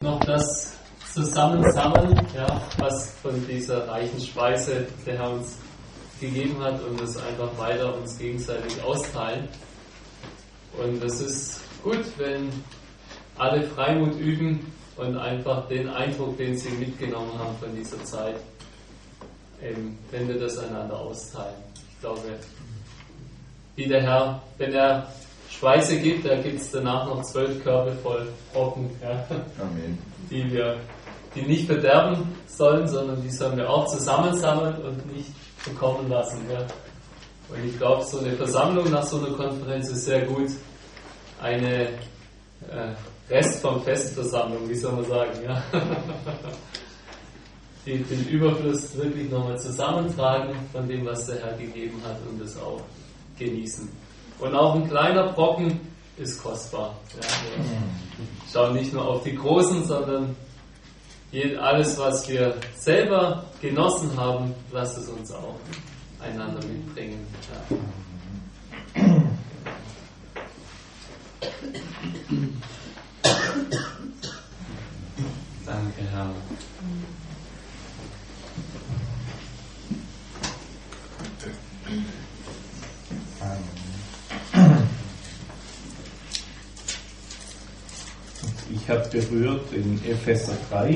noch das zusammensammeln, ja, was von dieser reichen Speise der Herr uns gegeben hat und es einfach weiter uns gegenseitig austeilen. Und es ist gut, wenn alle Freimut üben und einfach den Eindruck, den sie mitgenommen haben von dieser Zeit, wenn wir das einander austeilen. Ich glaube, wie der Herr, wenn er Speise gibt, da gibt es danach noch 12 Körbe voll Brocken, ja, Amen. Die nicht verderben sollen, sondern die sollen wir auch zusammensammeln und nicht bekommen lassen. Ja. Und ich glaube, so eine Versammlung nach so einer Konferenz ist sehr gut. Eine Rest vom Festversammlung, wie soll man sagen, ja. Den Überfluss wirklich nochmal zusammentragen von dem, was der Herr gegeben hat und es auch genießen. Und auch ein kleiner Brocken ist kostbar. Ja. Wir schauen nicht nur auf die Großen, sondern alles, was wir selber genossen haben, lasst es uns auch einander mitbringen. Ja. Danke, Herr. Ich habe berührt in Epheser 3,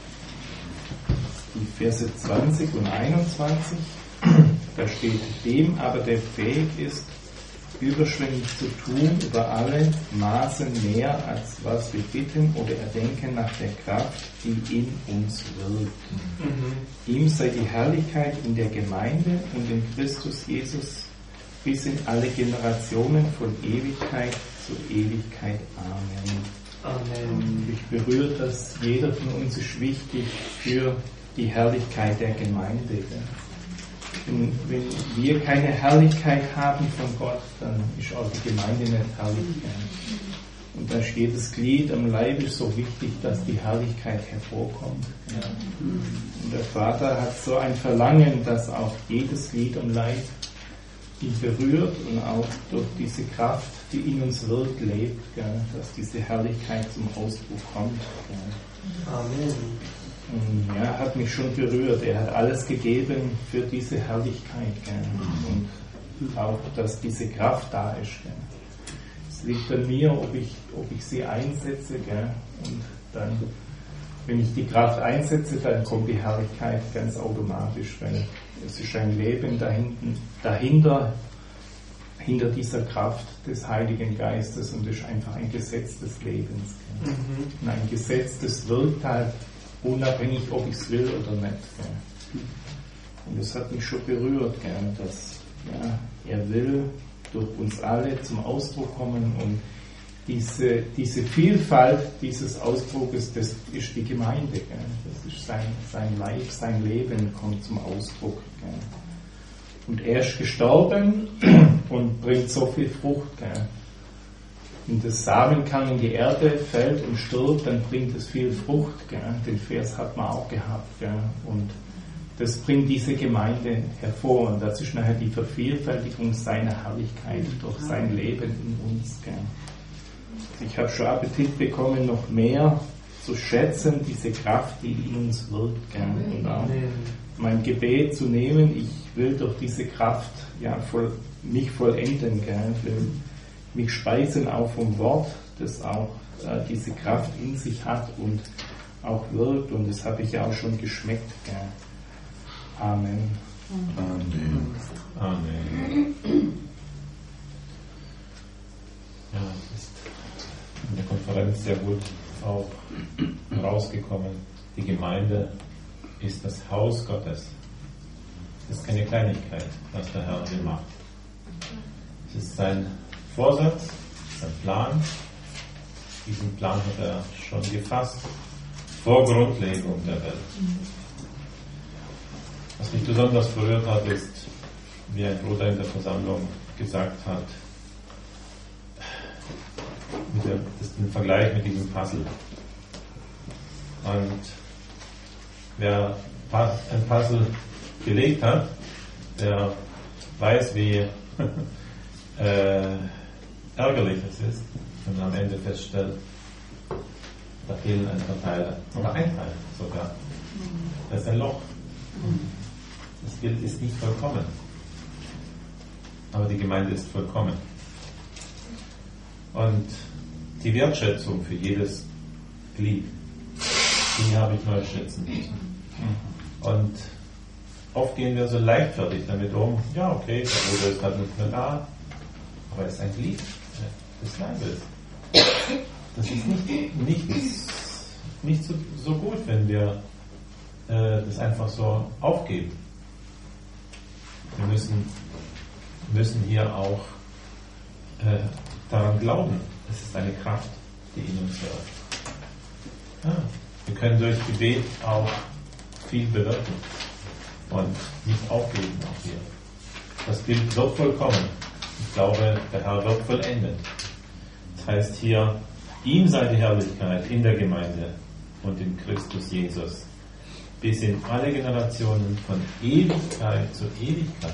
die Verse 20 und 21. Da steht, dem aber der fähig ist, überschwänglich zu tun, über alle Maßen mehr, als was wir bitten oder erdenken nach der Kraft, die in uns wirkt. Ihm sei die Herrlichkeit in der Gemeinde und in Christus Jesus bis in alle Generationen von Ewigkeit zu Ewigkeit. Amen. Amen. Mich berührt, dass jeder von uns ist wichtig für die Herrlichkeit der Gemeinde. Wenn wir keine Herrlichkeit haben von Gott, dann ist auch die Gemeinde nicht herrlich. Und da ist jedes Glied am Leib ist so wichtig, dass die Herrlichkeit hervorkommt. Und der Vater hat so ein Verlangen, dass auch jedes Glied am Leib ihn berührt und auch durch diese Kraft, die in uns wirkt, lebt, dass diese Herrlichkeit zum Ausdruck kommt. Amen. Und ja, hat mich schon berührt. Er hat alles gegeben für diese Herrlichkeit. Und auch, dass diese Kraft da ist. Es liegt an mir, ob ich sie einsetze. Und dann, wenn ich die Kraft einsetze, dann kommt die Herrlichkeit ganz automatisch. Weil es ist ein Leben dahinter hinter dieser Kraft des Heiligen Geistes und es ist einfach ein Gesetz des Lebens. Und ein Gesetz, das wirkt halt unabhängig, ob ich es will oder nicht. Und das hat mich schon berührt, dass er will durch uns alle zum Ausdruck kommen und diese Vielfalt dieses Ausdrucks, das ist die Gemeinde. Das ist sein Leib, sein Leben kommt zum Ausdruck. Und er ist gestorben und bringt so viel Frucht. Wenn das Samenkern in die Erde fällt und stirbt, dann bringt es viel Frucht. Den Vers hat man auch gehabt. Und das bringt diese Gemeinde hervor. Und das ist nachher die Vervielfältigung seiner Herrlichkeit durch sein Leben in uns. Ich habe schon Appetit bekommen, noch mehr zu schätzen, diese Kraft, die in uns wirkt. Und auch mein Gebet zu nehmen, ich will durch diese Kraft mich vollenden. Ich will mich speisen auch vom Wort, das auch diese Kraft in sich hat und auch wirkt. Und das habe ich ja auch schon geschmeckt. Amen. Amen. Amen. Ja, es ist in der Konferenz sehr gut auch rausgekommen. Die Gemeinde ist das Haus Gottes. Es ist keine Kleinigkeit, was der Herr hier macht. Es ist sein Vorsatz, sein Plan. Diesen Plan hat er schon gefasst vor Grundlegung der Welt. Was mich besonders berührt hat, ist, wie ein Bruder in der Versammlung gesagt hat, das ist ein Vergleich mit diesem Puzzle. Und wer ein Puzzle gelegt hat, der weiß, wie ärgerlich es ist, wenn man am Ende feststellt, Da fehlen ein paar Teile. Oder ein Teil sogar. Das ist ein Loch. Das Bild ist nicht vollkommen. Aber die Gemeinde ist vollkommen. Und die Wertschätzung für jedes Glied, die habe ich neu schätzen müssen. Und oft gehen wir so leichtfertig damit um, ja okay, der Bruder ist halt nicht mehr da, aber er ist ein Glied des Leibes. Das ist nicht so gut, wenn wir das einfach so aufgeben. Wir müssen hier auch daran glauben, es ist eine Kraft, die in uns wirkt. Ja, wir können durch Gebet auch viel bewirken und nicht aufgeben auch hier. Das Bild wird vollkommen. Ich glaube, der Herr wird vollenden. Das heißt hier, ihm sei die Herrlichkeit in der Gemeinde und in Christus Jesus bis in alle Generationen von Ewigkeit zu Ewigkeit.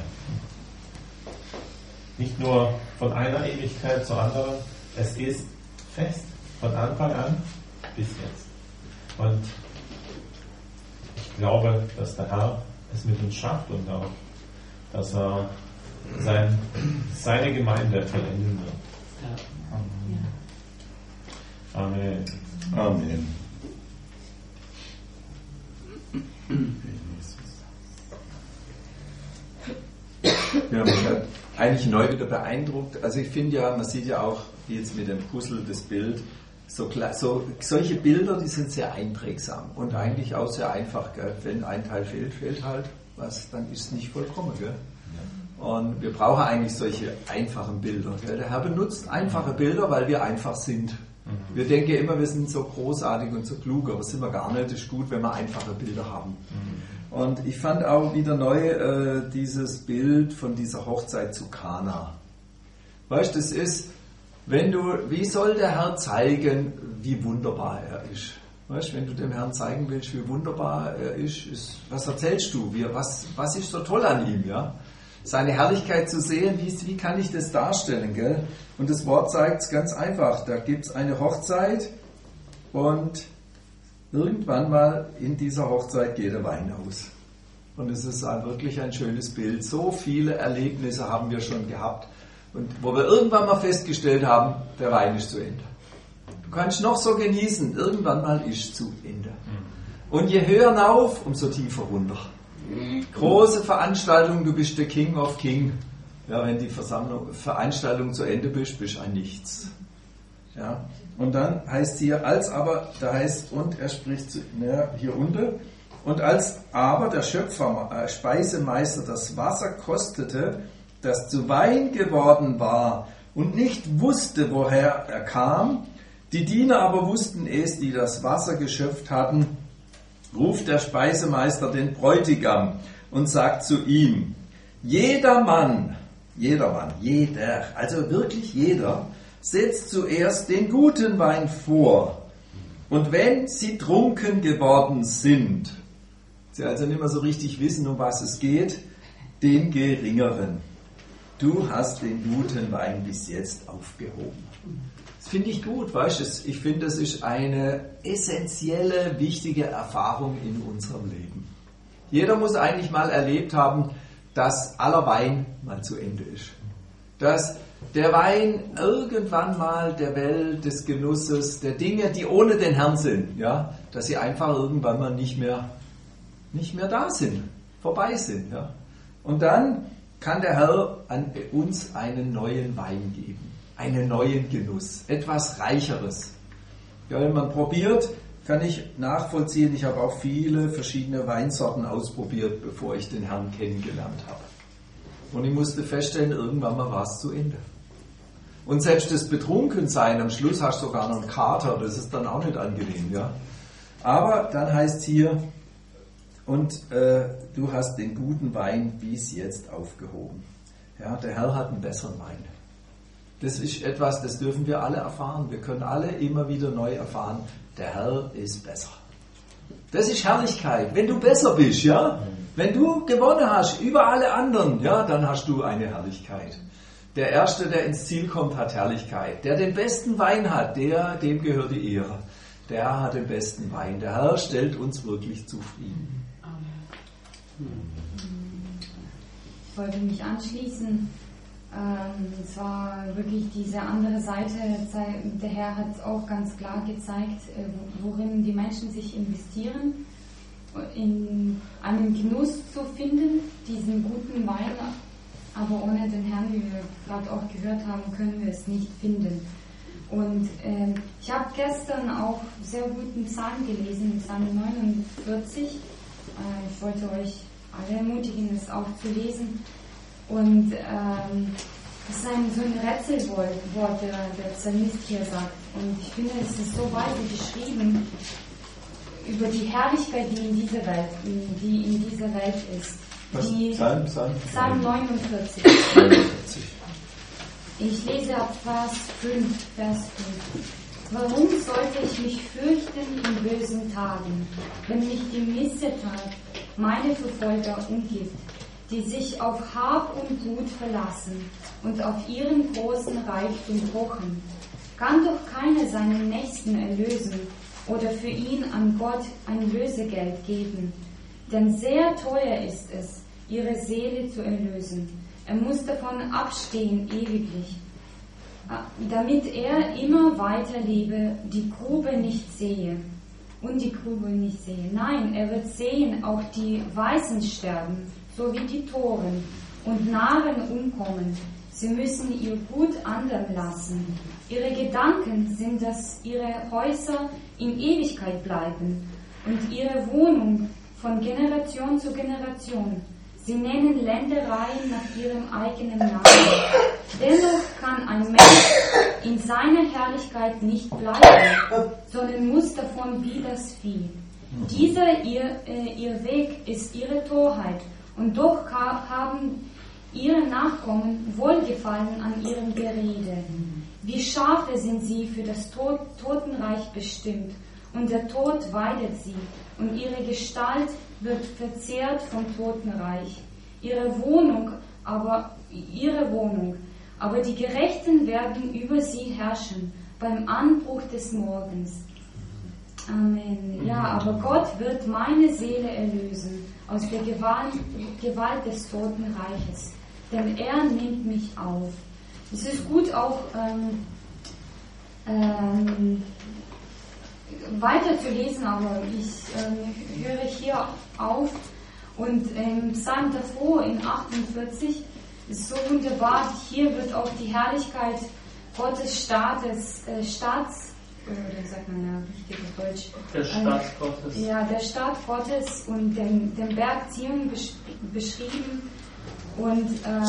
Nicht nur von einer Ewigkeit zur anderen, es ist fest, von Anfang an bis jetzt. Und ich glaube, dass der Herr es mit uns schafft und auch, dass er seine Gemeinde vollenden wird. Ja. Amen. Amen. Ja, mich hat eigentlich neu wieder beeindruckt. Also ich finde ja, man sieht ja auch jetzt mit dem Puzzle das Bild, solche Bilder, die sind sehr einprägsam und eigentlich auch sehr einfach. Gell? Wenn ein Teil fehlt, fehlt halt was, dann ist es nicht vollkommen. Gell? Und wir brauchen eigentlich solche einfachen Bilder. Gell? Der Herr benutzt einfache Bilder, weil wir einfach sind. Wir denken immer, wir sind so großartig und so klug, aber das sind wir gar nicht. Es ist gut, wenn wir einfache Bilder haben. Und ich fand auch wieder neu dieses Bild von dieser Hochzeit zu Kana. Weißt du, das ist, wie soll der Herr zeigen, wie wunderbar er ist? Weißt du, wenn du dem Herrn zeigen willst, wie wunderbar er ist, was erzählst du? Was ist so toll an ihm? Ja? Seine Herrlichkeit zu sehen, wie kann ich das darstellen? Gell? Und das Wort zeigt es ganz einfach. Da gibt es eine Hochzeit und irgendwann mal in dieser Hochzeit geht der Wein aus. Und es ist wirklich ein schönes Bild. So viele Erlebnisse haben wir schon gehabt. Und wo wir irgendwann mal festgestellt haben, der Wein ist zu Ende. Du kannst noch so genießen, irgendwann mal ist zu Ende. Und je höher hinauf, umso tiefer runter. Große Veranstaltung, du bist der King of King. Ja, wenn die Veranstaltung zu Ende bist, bist du ein Nichts. Ja. Und dann heißt hier, und er spricht hier unten, und als aber der Schöpfer, Speisemeister, das Wasser kostete, das zu Wein geworden war und nicht wusste, woher er kam, die Diener aber wussten es, die das Wasser geschöpft hatten, ruft der Speisemeister den Bräutigam und sagt zu ihm, jeder, also wirklich jeder, setzt zuerst den guten Wein vor. Und wenn sie trunken geworden sind, sie also nicht mehr so richtig wissen, um was es geht, den geringeren. Du hast den guten Wein bis jetzt aufgehoben. Das finde ich gut, weißt du? Ich finde, das ist eine essentielle, wichtige Erfahrung in unserem Leben. Jeder muss eigentlich mal erlebt haben, dass aller Wein mal zu Ende ist. Dass der Wein irgendwann mal der Welt, des Genusses, der Dinge, die ohne den Herrn sind, ja, dass sie einfach irgendwann mal nicht mehr da sind, vorbei sind. Ja. Und dann kann der Herr an uns einen neuen Wein geben, einen neuen Genuss, etwas Reicheres. Ja, wenn man probiert, kann ich nachvollziehen, ich habe auch viele verschiedene Weinsorten ausprobiert, bevor ich den Herrn kennengelernt habe. Und ich musste feststellen, irgendwann mal war es zu Ende. Und selbst das Betrunkensein, am Schluss hast du sogar noch einen Kater, das ist dann auch nicht angenehm. Ja? Aber dann heißt es hier, und du hast den guten Wein bis jetzt aufgehoben. Ja, der Herr hat einen besseren Wein. Das ist etwas, das dürfen wir alle erfahren. Wir können alle immer wieder neu erfahren, der Herr ist besser. Das ist Herrlichkeit. Wenn du besser bist, ja, wenn du gewonnen hast über alle anderen, ja, dann hast du eine Herrlichkeit. Der Erste, der ins Ziel kommt, hat Herrlichkeit. Der den besten Wein hat, dem gehört die Ehre. Der Herr hat den besten Wein. Der Herr stellt uns wirklich zufrieden. Ich wollte mich anschließen. Es war wirklich diese andere Seite. Der Herr hat auch ganz klar gezeigt, worin die Menschen sich investieren, in einen Genuss zu finden, diesen guten Wein. Aber ohne den Herrn, wie wir gerade auch gehört haben, können wir es nicht finden. Und ich habe gestern auch sehr guten Psalm gelesen, Psalm 49. Ich wollte euch alle ermutigen, es auch zu lesen. Und es ist so ein Rätselwort, der Psalmist hier sagt. Und ich finde, es ist so weise geschrieben über die Herrlichkeit, die in dieser Welt ist. Psalm 49. Ich lese ab Vers 5. Warum sollte ich mich fürchten in bösen Tagen, wenn mich die Missetat meine Verfolger umgibt, die sich auf Hab und Gut verlassen und auf ihren großen Reichtum pochen? Kann doch keiner seinen Nächsten erlösen oder für ihn an Gott ein Lösegeld geben? Denn sehr teuer ist es, ihre Seele zu erlösen. Er muss davon abstehen ewiglich, damit er immer weiter lebe, die Grube nicht sehe. Und die Grube nicht sehe. Nein, er wird sehen, auch die Weisen sterben, so wie die Toren, und Narren umkommen. Sie müssen ihr Gut anderen lassen. Ihre Gedanken sind, dass ihre Häuser in Ewigkeit bleiben und ihre Wohnung von Generation zu Generation. Sie nennen Ländereien nach ihrem eigenen Namen. Dennoch kann ein Mensch in seiner Herrlichkeit nicht bleiben, sondern muss davon wie das Vieh. Dieser ihr Weg ist ihre Torheit, und doch haben ihre Nachkommen Wohlgefallen an ihrem Gerede. Wie Schafe sind sie für das Totenreich bestimmt, und der Tod weidet sie, und ihre Gestalt wird verzehrt vom Totenreich. Ihre Wohnung, aber die Gerechten werden über sie herrschen, beim Anbruch des Morgens. Amen. Ja, aber Gott wird meine Seele erlösen aus der Gewalt des Totenreiches, denn er nimmt mich auf. Es ist gut auch weiter zu lesen, aber ich höre hier auf. Und im Psalm davor, in 48, ist so wunderbar, hier wird auch die Herrlichkeit Gottes oder sagt man ja richtig auf Deutsch? Der Staat Gottes. Ja, der Staat Gottes und den Berg Zion beschrieben. Und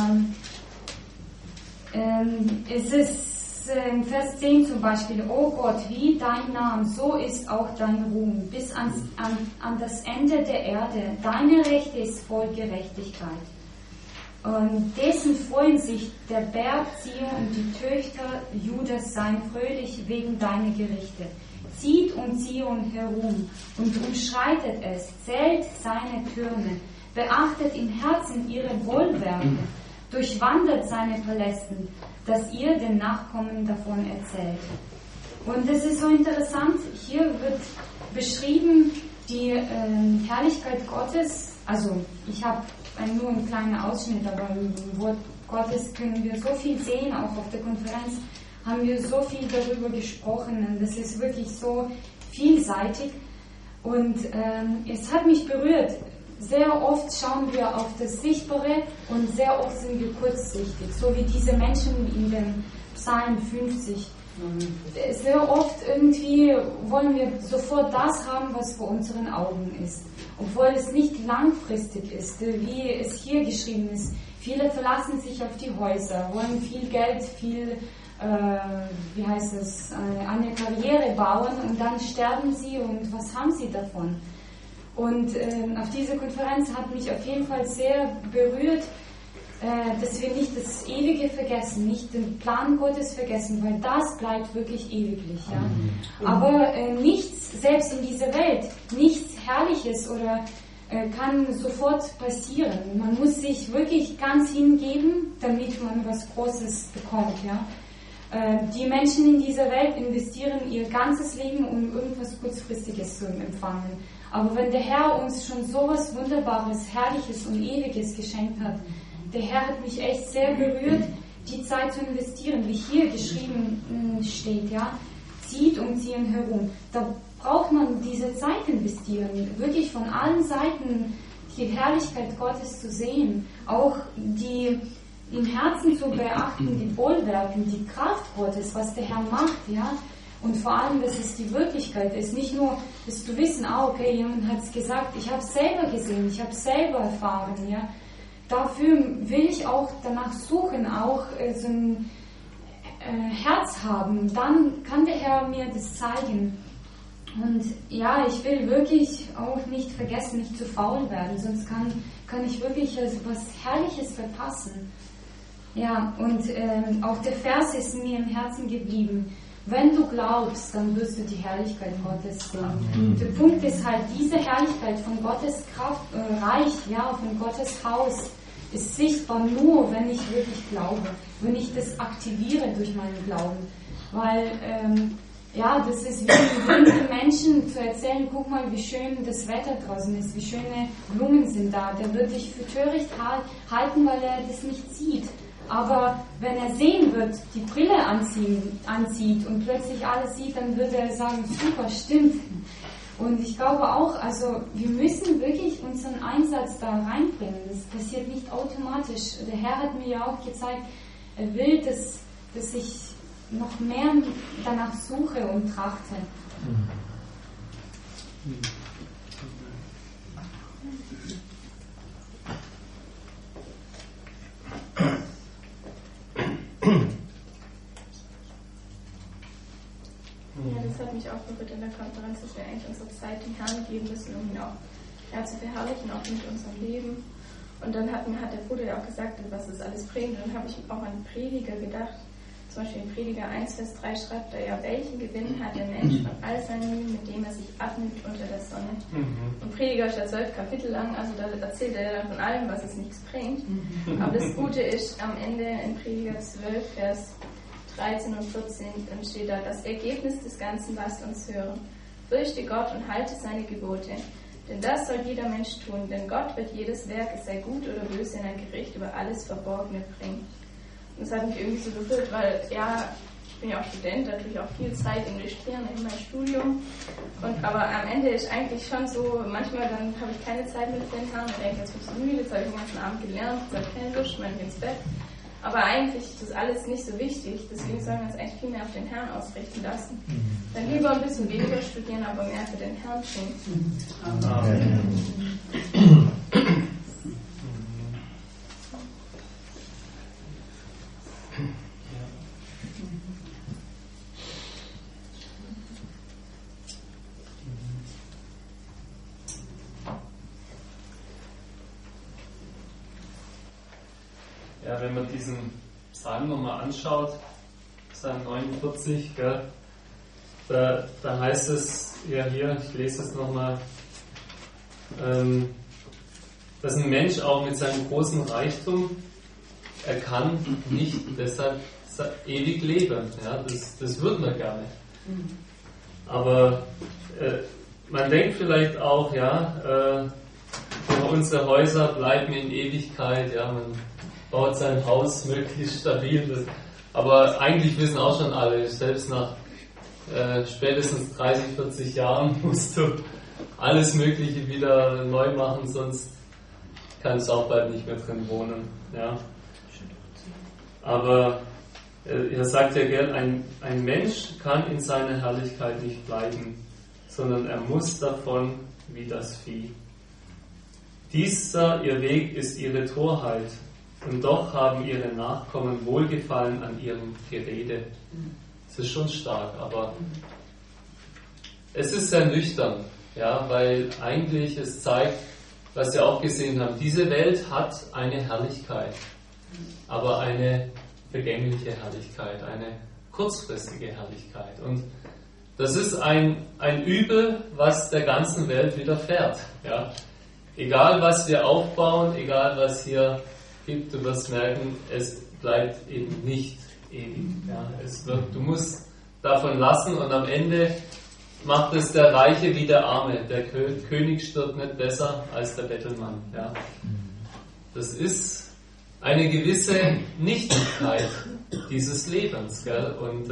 es ist in Vers 10 zum Beispiel: O Gott, wie dein Name, so ist auch dein Ruhm, bis an das Ende der Erde. Deine Rechte ist voll Gerechtigkeit. Und dessen freuen sich der Berg Zion und die Töchter Judas seien fröhlich wegen deiner Gerichte. Zieht um Zion herum und umschreitet es, zählt seine Türme, beachtet im Herzen ihre Bollwerke, durchwandert seine Palästen, dass ihr den Nachkommen davon erzählt. Und es ist so interessant, hier wird beschrieben die Herrlichkeit Gottes. Also ich habe nur einen kleinen Ausschnitt, aber im Wort Gottes können wir so viel sehen, auch auf der Konferenz haben wir so viel darüber gesprochen, und das ist wirklich so vielseitig, und es hat mich berührt. Sehr oft schauen wir auf das Sichtbare und sehr oft sind wir kurzsichtig, so wie diese Menschen in dem Psalm 50. Sehr oft irgendwie wollen wir sofort das haben, was vor unseren Augen ist, obwohl es nicht langfristig ist, wie es hier geschrieben ist. Viele verlassen sich auf die Häuser, wollen viel Geld, eine Karriere bauen, und dann sterben sie, und was haben sie davon? Und auf dieser Konferenz hat mich auf jeden Fall sehr berührt, dass wir nicht das Ewige vergessen, nicht den Plan Gottes vergessen, weil das bleibt wirklich ewiglich. Ja? Aber nichts, selbst in dieser Welt, nichts Herrliches oder kann sofort passieren. Man muss sich wirklich ganz hingeben, damit man was Großes bekommt. Ja? Die Menschen in dieser Welt investieren ihr ganzes Leben, um irgendwas Kurzfristiges zu empfangen. Aber wenn der Herr uns schon sowas Wunderbares, Herrliches und Ewiges geschenkt hat, der Herr hat mich echt sehr berührt, die Zeit zu investieren, wie hier geschrieben steht, ja, zieht um Zion herum. Da braucht man diese Zeit investieren, wirklich von allen Seiten die Herrlichkeit Gottes zu sehen, auch die im Herzen zu beachten, die Bollwerken, die Kraft Gottes, was der Herr macht, ja. Und vor allem, dass es die Wirklichkeit ist, nicht nur, dass du wissen, okay, jemand hat es gesagt, ich habe es selber gesehen, ich habe es selber erfahren, ja. Dafür will ich auch danach suchen, auch so ein Herz haben, dann kann der Herr mir das zeigen. Und ja, ich will wirklich auch nicht vergessen, nicht zu faul werden, sonst kann ich wirklich was Herrliches verpassen. Ja, und auch der Vers ist mir im Herzen geblieben. Wenn du glaubst, dann wirst du die Herrlichkeit Gottes sehen. Der Punkt ist halt, diese Herrlichkeit von Gottes Kraft, Reich, ja, von Gottes Haus, ist sichtbar nur, wenn ich wirklich glaube, wenn ich das aktiviere durch meinen Glauben. Weil, ja, das ist wie den Menschen zu erzählen, guck mal, wie schön das Wetter draußen ist, wie schöne Blumen sind da. Der wird dich für töricht halten, weil er das nicht sieht. Aber wenn er sehen wird, die Brille anzieht und plötzlich alles sieht, dann wird er sagen, super, stimmt. Und ich glaube auch, also wir müssen wirklich unseren Einsatz da reinbringen. Das passiert nicht automatisch. Der Herr hat mir ja auch gezeigt, er will, dass ich noch mehr danach suche und trachte. Ja, das hat mich auch berührt in der Konferenz, dass wir eigentlich unsere Zeit dem Herrn geben müssen, um ihn auch zu verherrlichen, auch mit unserem Leben. Und dann hat der Bruder ja auch gesagt, was das alles bringt. Und dann habe ich auch an Prediger gedacht. Zum Beispiel in Prediger 1, Vers 3 schreibt er ja, welchen Gewinn hat der Mensch von all seinen Mühen, mit dem er sich abnimmt unter der Sonne. Und Prediger ist ja 12 Kapitel lang, also da erzählt er dann von allem, was es nichts bringt. Aber das Gute ist, am Ende in Prediger 12, Vers 13 und 14, dann steht da, das Ergebnis des Ganzen lasst uns hören. Fürchte Gott und halte seine Gebote. Denn das soll jeder Mensch tun, denn Gott wird jedes Werk, es sei gut oder böse, in ein Gericht über alles Verborgene bringen. Und das hat mich irgendwie so berührt, weil, ja, ich bin ja auch Student, da tue ich auch viel Zeit investieren in mein Studium. Aber am Ende ist eigentlich schon so, manchmal dann habe ich keine Zeit mit den Herrn und denke, jetzt bin ich so müde, jetzt habe ich den ganzen Abend gelernt, jetzt habe ich keine Lust, ich ins Bett. Aber eigentlich ist das alles nicht so wichtig, deswegen sollen wir uns eigentlich viel mehr auf den Herrn ausrichten lassen. Dann lieber ein bisschen weniger studieren, aber mehr für den Herrn tun. Ja, wenn man diesen Psalm nochmal anschaut, Psalm 49, gell, da heißt es ja hier, ich lese es nochmal, dass ein Mensch auch mit seinem großen Reichtum, er kann nicht deshalb ewig leben. Ja, das würde man gerne. Aber man denkt vielleicht auch, ja, unsere Häuser bleiben in Ewigkeit, ja, man baut sein Haus möglichst stabil. Aber eigentlich wissen auch schon alle, selbst nach spätestens 30, 40 Jahren musst du alles Mögliche wieder neu machen, sonst kannst du auch bald nicht mehr drin wohnen. Ja. Aber er sagt ja gern, ein Mensch kann in seiner Herrlichkeit nicht bleiben, sondern er muss davon wie das Vieh. Dieser ihr Weg ist ihre Torheit. Und doch haben ihre Nachkommen Wohlgefallen an ihrem Gerede. Es ist schon stark, aber es ist sehr nüchtern, ja, weil eigentlich es zeigt, was wir auch gesehen haben, diese Welt hat eine Herrlichkeit, aber eine vergängliche Herrlichkeit, eine kurzfristige Herrlichkeit. Und das ist ein Übel, was der ganzen Welt widerfährt. Ja. Egal was wir aufbauen, egal was hier gibt, du wirst merken, es bleibt eben nicht ewig. Ja. Du musst davon lassen und am Ende macht es der Reiche wie der Arme. Der König stirbt nicht besser als der Bettelmann. Ja. Das ist eine gewisse Nichtigkeit dieses Lebens. Gell? Und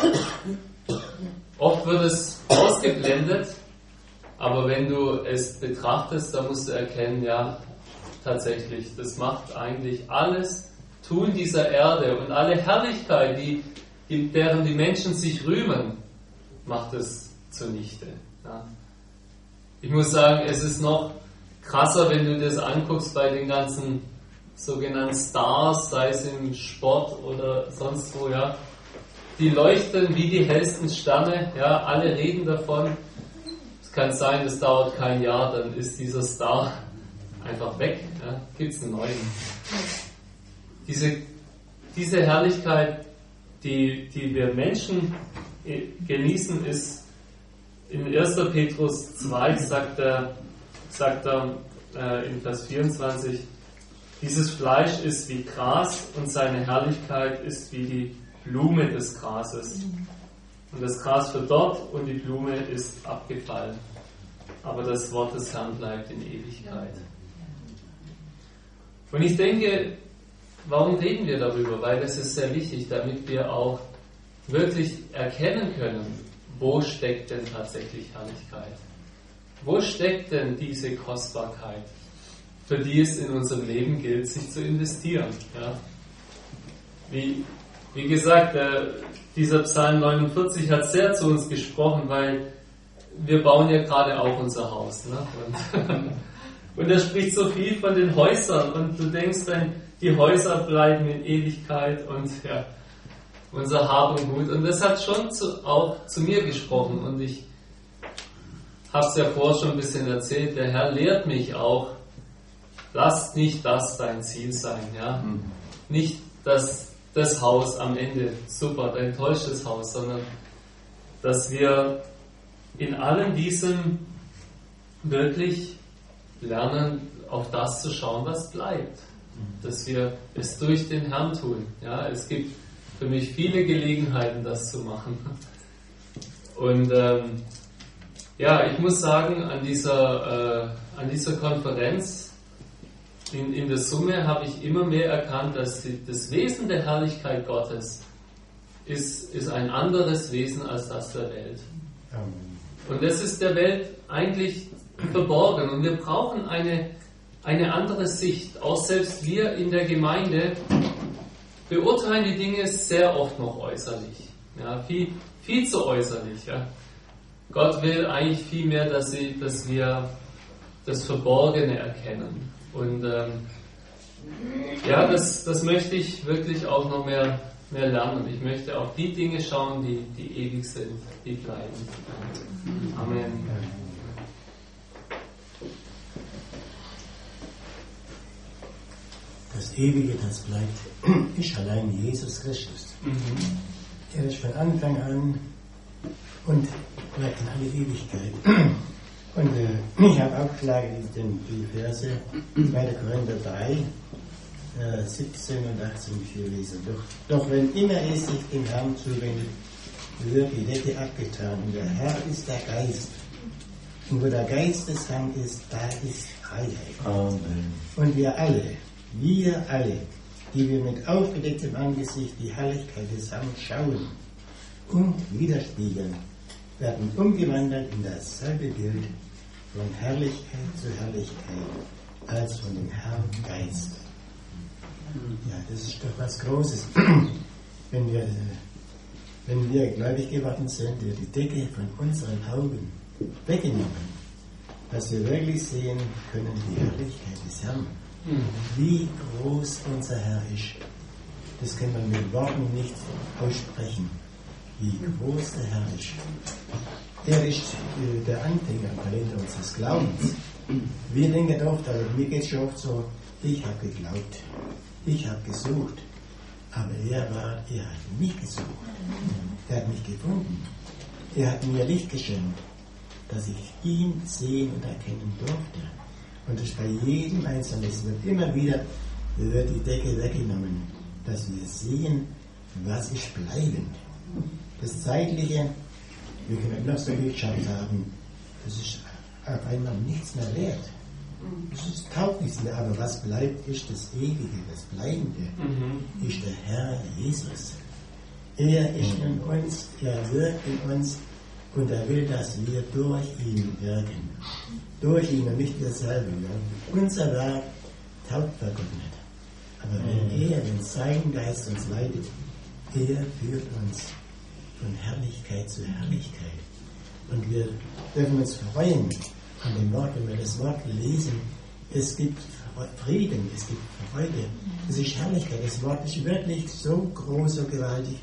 oft wird es ausgeblendet, aber wenn du es betrachtest, dann musst du erkennen, ja, tatsächlich, das macht eigentlich alles Tun dieser Erde und alle Herrlichkeit, deren die Menschen sich rühmen, macht es zunichte. Ja. Ich muss sagen, es ist noch krasser, wenn du das anguckst bei den ganzen sogenannten Stars, sei es im Sport oder sonst wo, ja. Die leuchten wie die hellsten Sterne, ja, alle reden davon. Es kann sein, es dauert kein Jahr, dann ist dieser Star einfach weg, ja, gibt es einen neuen. Diese Herrlichkeit, die wir Menschen genießen, ist in 1. Petrus 2, sagt er in Vers 24, dieses Fleisch ist wie Gras und seine Herrlichkeit ist wie die Blume des Grases. Und das Gras verdorrt und die Blume ist abgefallen. Aber das Wort des Herrn bleibt in Ewigkeit. Und ich denke, warum reden wir darüber? Weil das ist sehr wichtig, damit wir auch wirklich erkennen können, wo steckt denn tatsächlich Herrlichkeit? Wo steckt denn diese Kostbarkeit, für die es in unserem Leben gilt, sich zu investieren? Ja? Wie gesagt, dieser Psalm 49 hat sehr zu uns gesprochen, weil wir bauen ja gerade auch unser Haus. Ne? Und er spricht so viel von den Häusern und du denkst dann, die Häuser bleiben in Ewigkeit und ja, unser Hab und Gut. Und das hat schon auch zu mir gesprochen und ich habe es ja vorher schon ein bisschen erzählt, der Herr lehrt mich auch, lass nicht das dein Ziel sein. Ja? Nicht das Haus am Ende, super, dein täuschtes Haus, sondern dass wir in allem diesem wirklich lernen, auf das zu schauen, was bleibt. Dass wir es durch den Herrn tun. Ja, es gibt für mich viele Gelegenheiten, das zu machen. Und ja, ich muss sagen, an dieser Konferenz in der Summe habe ich immer mehr erkannt, dass das Wesen der Herrlichkeit Gottes ist ein anderes Wesen als das der Welt. Und das ist der Welt eigentlich verborgen. Und wir brauchen eine andere Sicht. Auch selbst wir in der Gemeinde beurteilen die Dinge sehr oft noch äußerlich. Ja, viel zu äußerlich. Ja. Gott will eigentlich viel mehr, dass wir das Verborgene erkennen. Und ja, das möchte ich wirklich auch noch mehr lernen. Ich möchte auf die Dinge schauen, die ewig sind, die bleiben. Amen. Das Ewige, das bleibt, ist allein Jesus Christus. Er ist von Anfang an und bleibt in alle Ewigkeit. Und ich habe aufgeschlagen die Verse 2. Korinther 3, 17 und 18 lesen. Doch wenn immer es sich dem Herrn zuwendet, wird die Decke abgetan. Und der Herr ist der Geist. Und wo der Geist des Herrn ist, da ist Freiheit. Amen. Und wir alle, die wir mit aufgedecktem Angesicht die Herrlichkeit des Herrn schauen und widerspiegeln, werden umgewandelt in dasselbe Bild von Herrlichkeit zu Herrlichkeit als von dem Herrn Geist. Ja, das ist doch was Großes. Wenn wir gläubig geworden sind, wird die Decke von unseren Augen weggenommen, dass wir wirklich sehen können die Herrlichkeit des Herrn. Wie groß unser Herr ist, das kann man mit Worten nicht aussprechen. Wie groß der Herr ist. Er ist der Anfänger und Talent unseres Glaubens. Wir denken oft, also mir geht es schon oft so, ich habe geglaubt, ich habe gesucht, aber er hat mich gesucht. Er hat mich gefunden. Er hat mir Licht geschenkt, dass ich ihn sehen und erkennen durfte. Und das ist bei jedem Einzelnen. Es wird immer wieder die Decke weggenommen, dass wir sehen, was ist bleibend? Das Zeitliche, wir können noch so viel geschafft haben, das ist auf einmal nichts mehr wert. Das taugt nichts mehr, aber was bleibt, ist das Ewige, das Bleibende, ist der Herr Jesus. Er ist in uns, er wirkt in uns und er will, dass wir durch ihn wirken. Durch ihn und nicht wir selber. Unser Werk taugt bei Gott nicht. Aber wenn sein Geist uns leitet, er führt uns von Herrlichkeit zu Herrlichkeit. Und wir dürfen uns freuen an dem Wort, wenn wir das Wort lesen. Es gibt Frieden, es gibt Freude, es ist Herrlichkeit. Das Wort ist wirklich so groß, so gewaltig,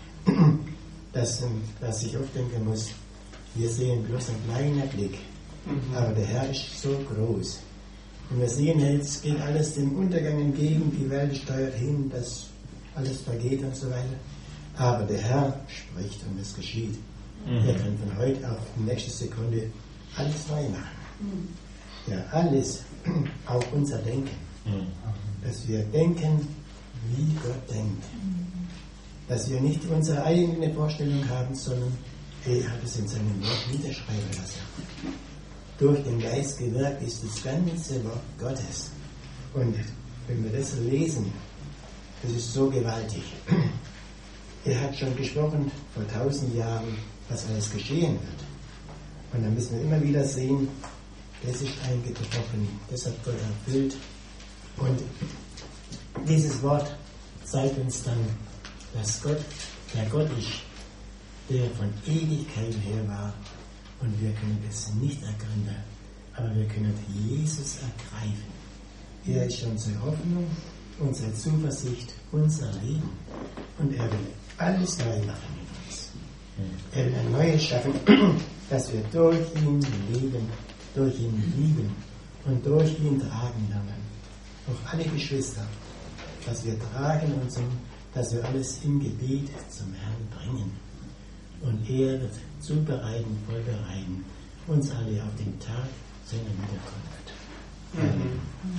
dass ich oft denken muss, wir sehen bloß ein kleiner Blick, aber der Herr ist so groß. Und wir sehen jetzt, geht alles dem Untergang entgegen, die Welt steuert hin, dass alles vergeht und so weiter. Aber der Herr spricht und es geschieht. Er kann von heute auf die nächste Sekunde alles neu machen. Ja, alles, auch unser Denken. Dass wir denken, wie Gott denkt. Dass wir nicht unsere eigene Vorstellung haben, sondern er hat es in seinem Wort niederschreiben lassen. Durch den Geist gewirkt ist das ganze Wort Gottes. Und wenn wir das lesen, das ist so gewaltig. Er hat schon gesprochen vor 1000 Jahren, was alles geschehen wird. Und dann müssen wir immer wieder sehen, das ist eingetroffen, das hat Gott erfüllt. Und dieses Wort zeigt uns dann, dass Gott der Gott ist, der von Ewigkeit her war. Und wir können es nicht ergründen, aber wir können Jesus ergreifen. Er ist unsere Hoffnung, unsere Zuversicht, unser Leben. Und er will alles neu machen in uns. Er will ein Neues schaffen, dass wir durch ihn leben, durch ihn lieben und durch ihn tragen lernen. Auch alle Geschwister, dass wir tragen und dass wir alles im Gebet zum Herrn bringen. Und er wird zubereiten, vorbereiten, uns alle auf den Tag seiner Wiederkunft. Amen.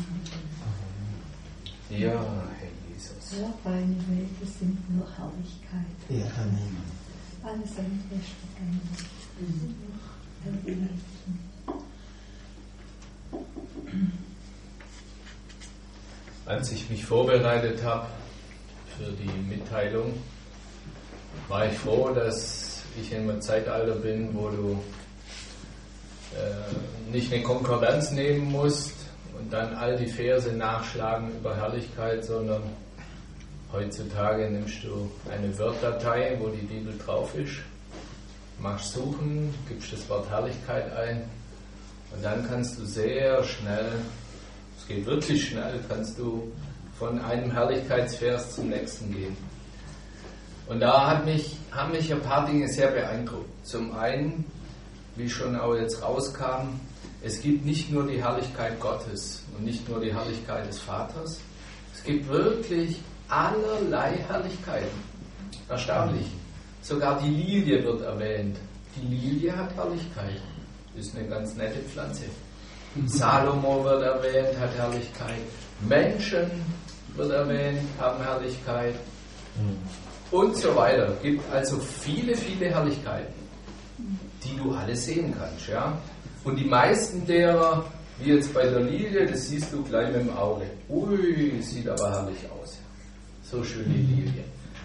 Ja, Herr Jesus. Ja, deine Wege sind nur Herrlichkeit. Ja, Amen. Alles andere ist vergänglich. Als ich mich vorbereitet habe für die Mitteilung, war ich froh, dass ich in einem Zeitalter bin, wo du nicht eine Konkurrenz nehmen musst und dann all die Verse nachschlagen über Herrlichkeit, sondern heutzutage nimmst du eine Word-Datei, wo die Bibel drauf ist, machst Suchen, gibst das Wort Herrlichkeit ein und dann kannst du sehr schnell, es geht wirklich schnell, kannst du von einem Herrlichkeitsvers zum nächsten gehen. Und da haben mich ein paar Dinge sehr beeindruckt. Zum einen, wie schon auch jetzt rauskam, es gibt nicht nur die Herrlichkeit Gottes und nicht nur die Herrlichkeit des Vaters, es gibt wirklich allerlei Herrlichkeiten. Erstaunlich. Sogar die Lilie wird erwähnt. Die Lilie hat Herrlichkeit. Ist eine ganz nette Pflanze. Salomo wird erwähnt, hat Herrlichkeit. Menschen wird erwähnt, haben Herrlichkeit. Und so weiter. Es gibt also viele, viele Herrlichkeiten, die du alle sehen kannst. Ja? Und die meisten derer, wie jetzt bei der Lilie, das siehst du gleich mit dem Auge. Ui, sieht aber herrlich aus. So schön die Lilie.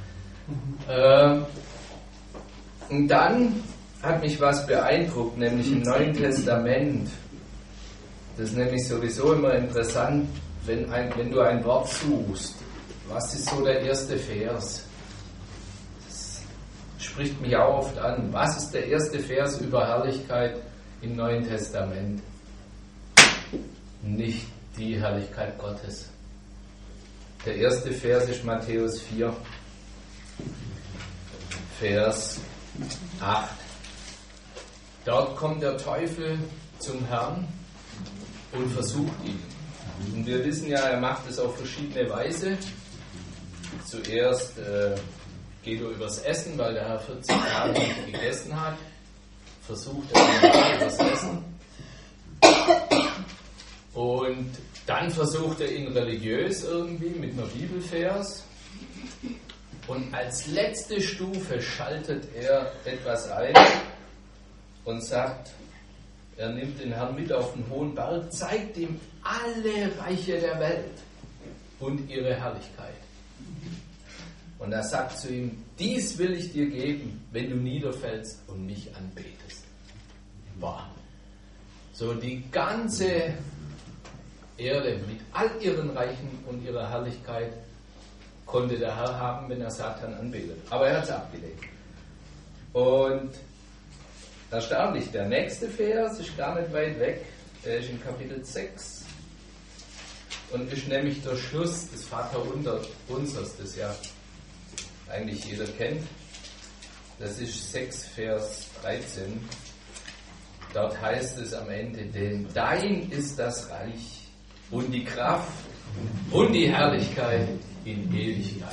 Und dann hat mich was beeindruckt, nämlich im Neuen Testament. Das ist nämlich sowieso immer interessant, wenn du ein Wort suchst. Was ist so der erste Vers? Das spricht mich auch oft an. Was ist der erste Vers über Herrlichkeit im Neuen Testament? Nicht die Herrlichkeit Gottes. Der erste Vers ist Matthäus 4, Vers 8. Dort kommt der Teufel zum Herrn und versucht ihn. Und wir wissen ja, er macht es auf verschiedene Weise. Zuerst geht er übers Essen, weil der Herr 40 Tage nicht gegessen hat. Versucht er übers Essen. Und dann versucht er ihn religiös irgendwie mit einer Bibelvers. Und als letzte Stufe schaltet er etwas ein und sagt, er nimmt den Herrn mit auf den hohen Berg, zeigt ihm alle Reiche der Welt und ihre Herrlichkeit. Und er sagt zu ihm, dies will ich dir geben, wenn du niederfällst und mich anbetest. Boah. So die ganze Erde mit all ihren Reichen und ihrer Herrlichkeit konnte der Herr haben, wenn er Satan anbetet. Aber er hat es abgelegt. Und erstaunlich, der nächste Vers ist gar nicht weit weg. Der ist in Kapitel 6 und ist nämlich der Schluss des Vaterunsers, das ja eigentlich jeder kennt. Das ist 6, Vers 13. Dort heißt es am Ende, denn dein ist das Reich und die Kraft und die Herrlichkeit in Ewigkeit.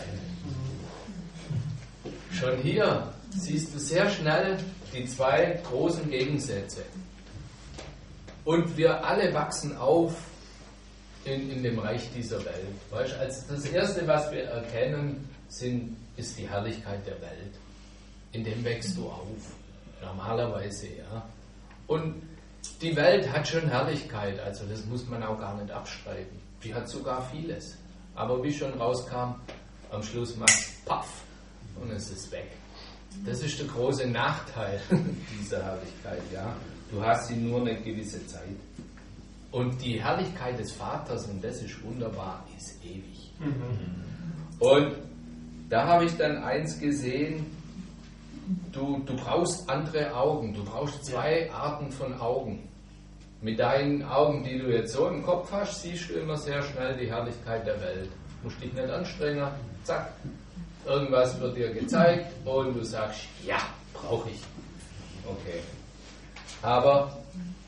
Schon hier siehst du sehr schnell die zwei großen Gegensätze. Und wir alle wachsen auf in dem Reich dieser Welt. Weißt, also das Erste, was wir erkennen, ist die Herrlichkeit der Welt. In dem wächst du auf. Normalerweise, ja. Und die Welt hat schon Herrlichkeit, also das muss man auch gar nicht abstreiten. Die hat sogar vieles. Aber wie schon rauskam, am Schluss macht es paff und es ist weg. Das ist der große Nachteil dieser Herrlichkeit, ja. Du hast sie nur eine gewisse Zeit. Und die Herrlichkeit des Vaters, und das ist wunderbar, ist ewig. Und da habe ich dann eins gesehen, du brauchst andere Augen, du brauchst zwei Arten von Augen. Mit deinen Augen, die du jetzt so im Kopf hast, siehst du immer sehr schnell die Herrlichkeit der Welt. Du musst dich nicht anstrengen, zack, irgendwas wird dir gezeigt und du sagst, ja, brauche ich. Okay. Aber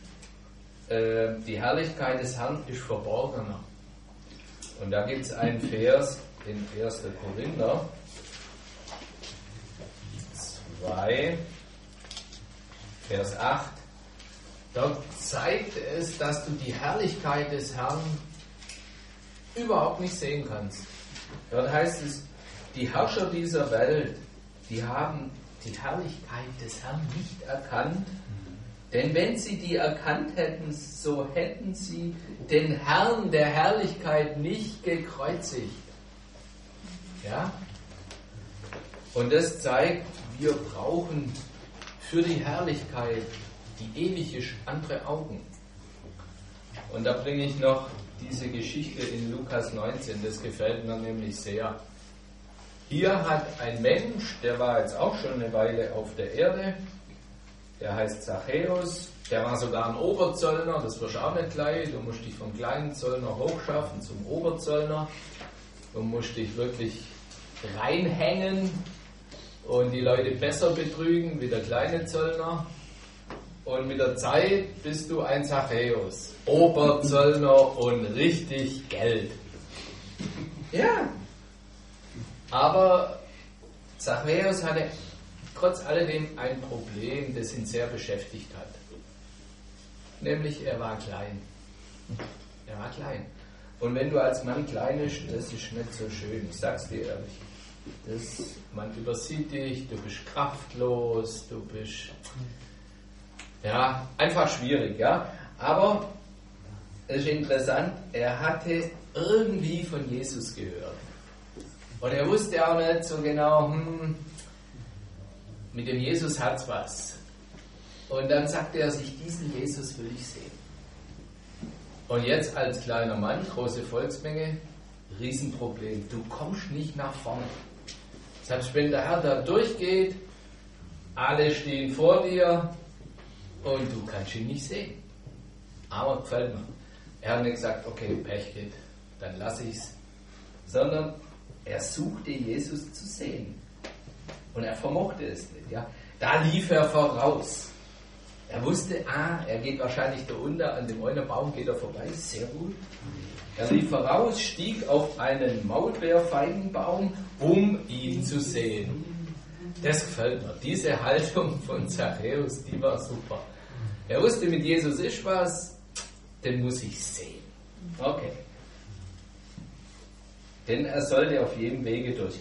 die Herrlichkeit des Herrn ist verborgener. Und da gibt es einen Vers in 1. Korinther 2, Vers 8. Dort zeigt es, dass du die Herrlichkeit des Herrn überhaupt nicht sehen kannst. Dort heißt es, die Herrscher dieser Welt, die haben die Herrlichkeit des Herrn nicht erkannt, denn wenn sie die erkannt hätten, so hätten sie den Herrn der Herrlichkeit nicht gekreuzigt. Ja? Und das zeigt, wir brauchen für die Herrlichkeit, die ewig ist, andere Augen. Und da bringe ich noch diese Geschichte in Lukas 19, das gefällt mir nämlich sehr. Hier hat ein Mensch, der war jetzt auch schon eine Weile auf der Erde, der heißt Zachäus, der war sogar ein Oberzöllner, das wirst du auch nicht gleich, du musst dich vom kleinen Zöllner hochschaffen zum Oberzöllner, du musst dich wirklich reinhängen und die Leute besser betrügen wie der kleine Zöllner. Und mit der Zeit bist du ein Zachäus, Oberzöllner und richtig Geld. Ja. Aber Zachäus hatte trotz alledem ein Problem, das ihn sehr beschäftigt hat. Nämlich, er war klein. Er war klein. Und wenn du als Mann klein bist, das ist nicht so schön. Ich sag's dir ehrlich. Man übersieht dich, du bist kraftlos, du bist einfach schwierig, ja. Aber es ist interessant, er hatte irgendwie von Jesus gehört. Und er wusste auch nicht so genau, mit dem Jesus hat's was. Und dann sagte er sich, diesen Jesus will ich sehen. Und jetzt als kleiner Mann, große Volksmenge, Riesenproblem. Du kommst nicht nach vorne. Selbst wenn der Herr da durchgeht, alle stehen vor dir und du kannst ihn nicht sehen. Aber gefällt mir. Er hat nicht gesagt, okay, Pech geht, dann lasse ich's. Sondern er suchte Jesus zu sehen. Und er vermochte es nicht. Ja? Da lief er voraus. Er wusste, er geht wahrscheinlich da unter, an dem einen Baum geht er vorbei, sehr gut. Er lief voraus, stieg auf einen Maulbeerfeigenbaum, um ihn zu sehen. Das gefällt mir. Diese Haltung von Zachäus, die war super. Er wusste, mit Jesus ist was, den muss ich sehen. Okay. Denn er sollte auf jedem Wege durchkommen.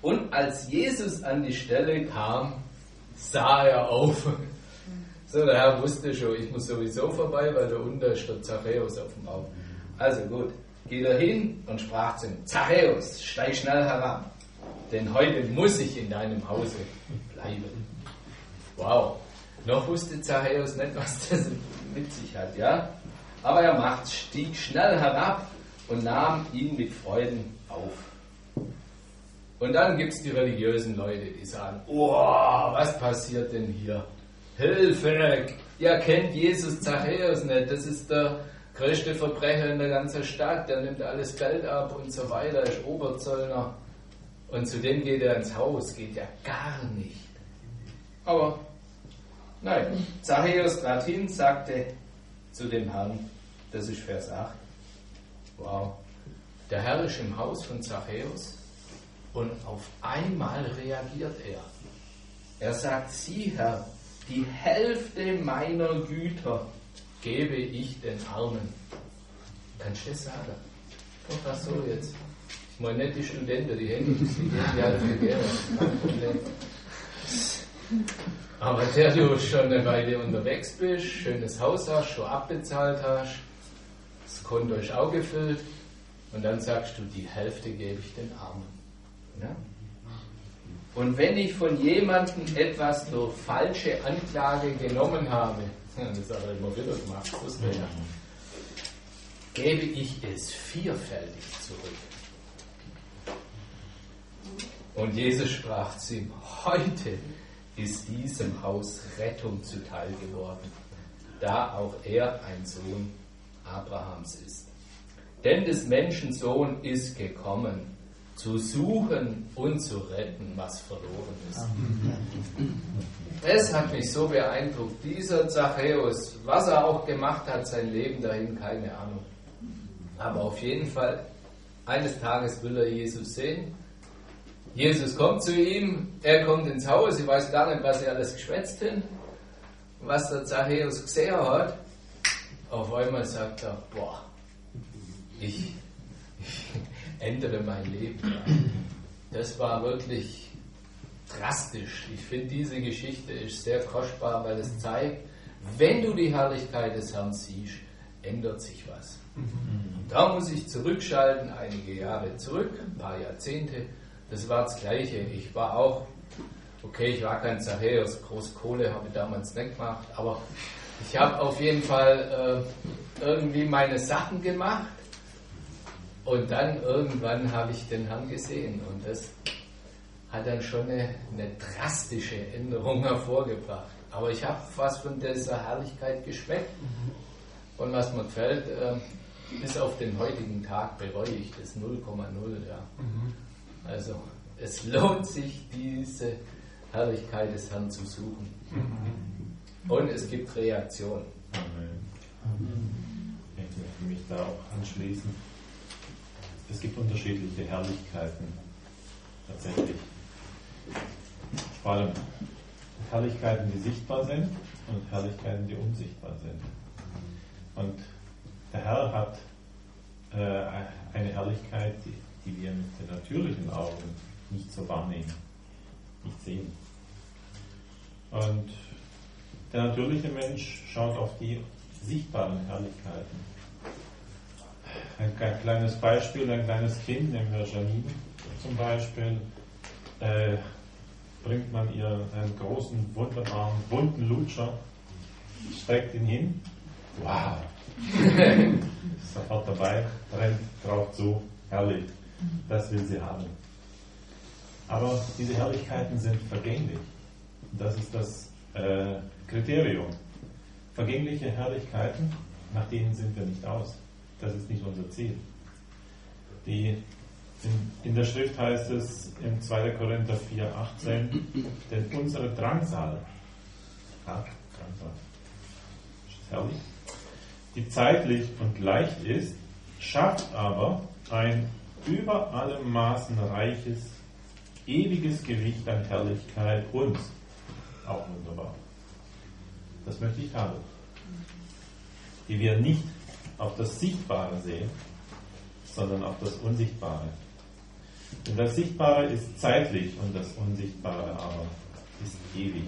Und als Jesus an die Stelle kam, sah er auf. So, der Herr wusste schon, ich muss sowieso vorbei, weil da unten ist der Zachäus auf dem Baum. Also gut, geht er hin und sprach zu ihm: Zachäus, steig schnell herab, denn heute muss ich in deinem Hause bleiben. Wow, noch wusste Zachäus nicht, was das mit sich hat, ja? Aber er stieg schnell herab und nahm ihn mit Freuden auf. Und dann gibt es die religiösen Leute, die sagen: Oh, was passiert denn hier? Hilfe! Ihr kennt Jesus Zachäus nicht, das ist der größte Verbrecher in der ganzen Stadt, der nimmt alles Geld ab und so weiter, ist Oberzöllner. Und zu dem geht er ins Haus, geht ja gar nicht. Aber nein, Zachäus trat hin, sagte zu dem Herrn, das ist Vers 8, wow, der Herr ist im Haus von Zachäus und auf einmal reagiert er. Er sagt: Sieh, Herr, die Hälfte meiner Güter gebe ich den Armen. Kannst du das sagen? Ach so, jetzt. Ich meine nicht die Studenten, die hängen, die geben ja halt viel Geld. Kein Problem. Aber der du schon eine Weile unterwegs bist, schönes Haus hast, schon abbezahlt hast, das Konto ist auch gefüllt und dann sagst du, die Hälfte gebe ich den Armen. Ja? Und wenn ich von jemandem etwas durch falsche Anklage genommen habe, das hat er immer wieder gemacht, das wäre, gebe ich es vierfältig zurück. Und Jesus sprach zu ihm: Heute ist diesem Haus Rettung zuteil geworden, da auch er ein Sohn Abrahams ist. Denn des Menschen Sohn ist gekommen, zu suchen und zu retten, was verloren ist. Das hat mich so beeindruckt. Dieser Zachäus, was er auch gemacht hat, sein Leben dahin, keine Ahnung. Aber auf jeden Fall, eines Tages will er Jesus sehen. Jesus kommt zu ihm, er kommt ins Haus, ich weiß gar nicht, was sie alles geschwätzt haben, was der Zachäus gesehen hat. Auf einmal sagt er: Boah, ich ändere mein Leben. Das war wirklich drastisch. Ich finde, diese Geschichte ist sehr kostbar, weil es zeigt, wenn du die Herrlichkeit des Herrn siehst, ändert sich was. Und da muss ich zurückschalten, einige Jahre zurück, ein paar Jahrzehnte. Das war das Gleiche. Ich war auch, okay, ich war kein Zachäus, große Kohle habe ich damals nicht gemacht, aber ich habe auf jeden Fall irgendwie meine Sachen gemacht. Und dann irgendwann habe ich den Herrn gesehen und das hat dann schon eine drastische Änderung hervorgebracht. Aber ich habe was von dieser Herrlichkeit geschmeckt und was mir gefällt, bis auf den heutigen Tag bereue ich das 0,0. Ja. Also es lohnt sich, diese Herrlichkeit des Herrn zu suchen. Und es gibt Reaktion. Ich möchte mich da auch anschließen. Es gibt unterschiedliche Herrlichkeiten, tatsächlich. Vor allem Herrlichkeiten, die sichtbar sind und Herrlichkeiten, die unsichtbar sind. Und der Herr hat eine Herrlichkeit, die wir mit den natürlichen Augen nicht so wahrnehmen, nicht sehen. Und der natürliche Mensch schaut auf die sichtbaren Herrlichkeiten. Ein kleines Beispiel, ein kleines Kind, nehmen wir Janine zum Beispiel, bringt man ihr einen großen, wunderbaren, bunten Lutscher, streckt ihn hin, wow, ist sofort dabei, rennt drauf zu, herrlich, das will sie haben. Aber diese Herrlichkeiten sind vergänglich. Das ist das Kriterium. Vergängliche Herrlichkeiten, nach denen sind wir nicht aus. Das ist nicht unser Ziel. In der Schrift heißt es im 2. Korinther 4,18, denn unsere Drangsal, ist herrlich, die zeitlich und leicht ist, schafft aber ein über allem Maßen reiches, ewiges Gewicht an Herrlichkeit uns. Auch wunderbar. Das möchte ich haben. Die wir nicht auf das Sichtbare sehen, sondern auf das Unsichtbare. Denn das Sichtbare ist zeitlich und das Unsichtbare aber ist ewig.